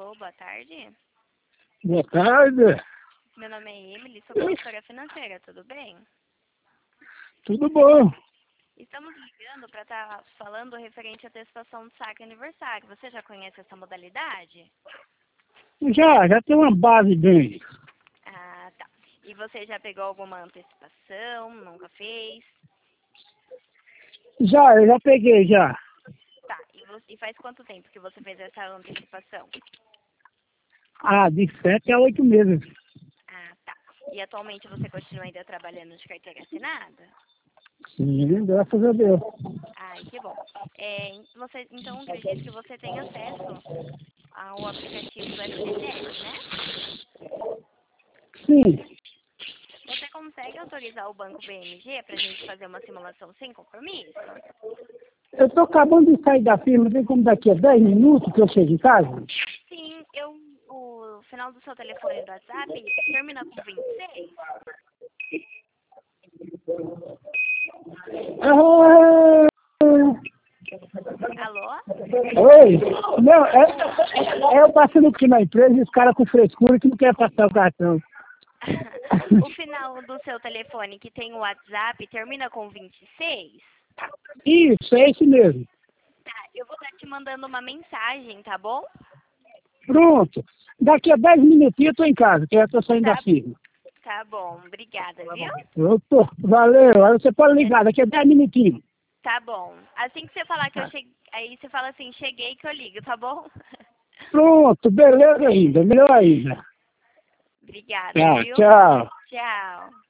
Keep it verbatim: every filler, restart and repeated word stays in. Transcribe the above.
Alô, boa tarde. Boa tarde. Meu nome é Emily, sou consultora financeira, tudo bem? Tudo bom? Estamos ligando para estar falando referente à antecipação do saque aniversário. Você já conhece essa modalidade? Já, já tem uma base bem. Ah, tá. E você já pegou alguma antecipação? Nunca fez? Já, eu já peguei, já. Tá. E, você, e faz quanto tempo que você fez essa antecipação? Ah, de sete a oito meses. Ah, tá. E atualmente você continua ainda trabalhando de carteira assinada? Sim, graças a Deus. Ai, que bom. É, você, então, acredito que você tem acesso ao aplicativo do F G T S, né? Sim, Você consegue autorizar o Banco B M G para a gente fazer uma simulação sem compromisso? eu tô acabando de sair da firma, tem como daqui a dez minutos que eu chego em casa? Sim, eu, o final do seu telefone do WhatsApp termina com vinte e seis? Ah, Alô? oi? Não, é, é, é eu passando aqui na empresa e os caras com frescura que não querem passar o cartão. O final do seu telefone que tem o WhatsApp termina com vinte e seis? Isso, é esse mesmo. Tá, eu vou estar te mandando uma mensagem, tá bom? Pronto. Daqui a dez minutinhos eu tô em casa, que eu já tô saindo da Tá, firma. tá bom, obrigada, viu? Eu tô, valeu, aí você pode ligar, daqui a dez minutinhos. Tá bom. Assim que você falar que eu cheguei, aí você fala assim, cheguei que eu ligo, tá bom? Pronto, beleza ainda, melhor ainda. Obrigada, Tchau, viu? tchau. Tchau.